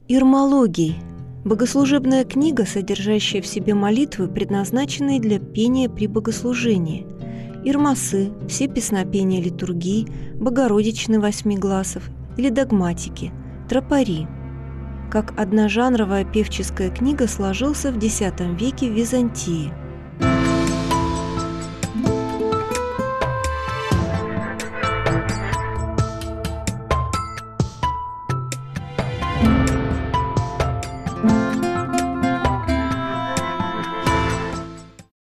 Ирмологий – богослужебная книга, содержащая в себе молитвы, предназначенные для пения при богослужении. Ирмасы – все песнопения литургии, Богородичны восьмигласов или догматики, тропари. Как одножанровая певческая книга сложился в X веке в Византии.